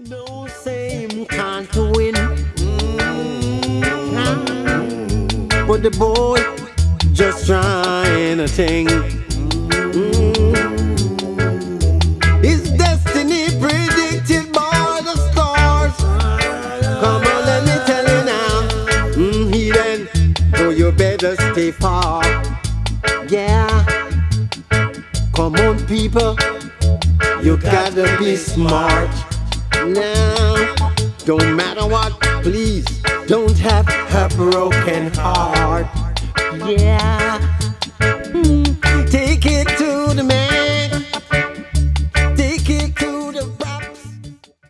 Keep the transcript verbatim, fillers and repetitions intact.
No same can't win, mm-hmm. But the boy just trying a thing. Mm-hmm. His destiny predicted by the stars. Come on, let me tell you now. Mm, he then, so you better stay far. Yeah. Come on, people. You gotta be smart. Now, don't matter what, please don't have a broken heart. Yeah. Mm.